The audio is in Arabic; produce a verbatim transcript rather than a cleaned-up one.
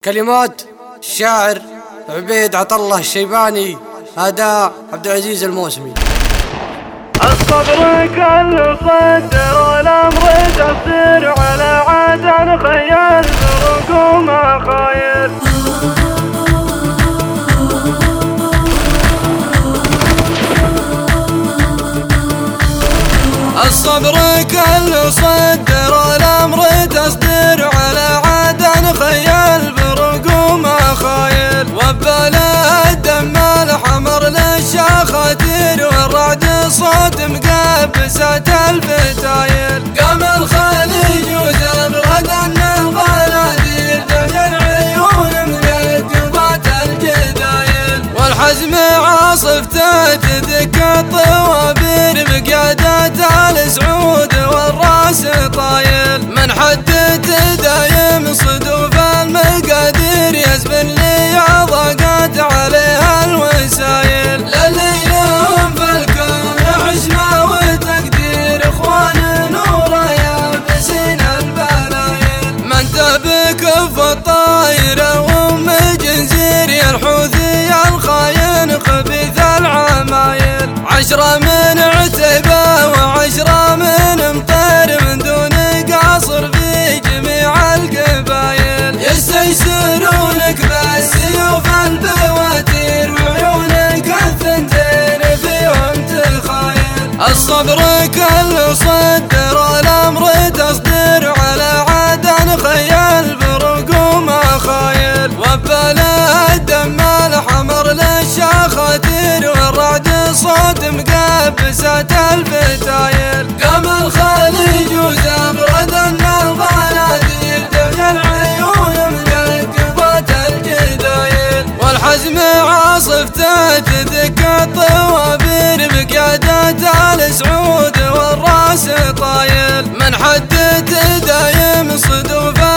كلمات الشاعر عبيد عطله الشيباني، أداء عبد العزيز الموسمي. الصبر كل صدر والأمر تصير على عاد خيال برقوم خايل. الصبر كل صدر والأمر تصدر على عاد خيال برقوم خايل. وبلا الدم الحمر للشاخاتير والرعد صوت مقبسات الفتايل. قام الخليج وزبرد من الغنادير دهن العيون من القبات الجدايل. والحزم عاصف تدك الطوابير بقيادة السعود والراس طايل. من حد تدايم صدوف المقادير يزبن لي ضاقت عليها الوسايل. لليلهم في الكون حشمة وتقدير اخوان نور يابسين البلايل. من تبكف الطايرة وام جنزير الحوثي الخاين خبيث العمايل. عشرة من عتبة وعشرة من مطير من دون قصر في جميع القبايل. يستيسرونك بالسيوف البواتير وعيونك الثنتين فيهم تخايل. الصبر كل صدر والأمر تصدر على عاد خيال برقوم خايل. وبلا الدم الحمر للشاخاتير والرعد صوت مقبسات الفتايل. قام الخليج وزبرد من الغنادير دهن العيون من القبات الجدايل. والحزم عاصف تدك الطوابير بقيادة السعود والراس طايل. من حد تدايم صدوف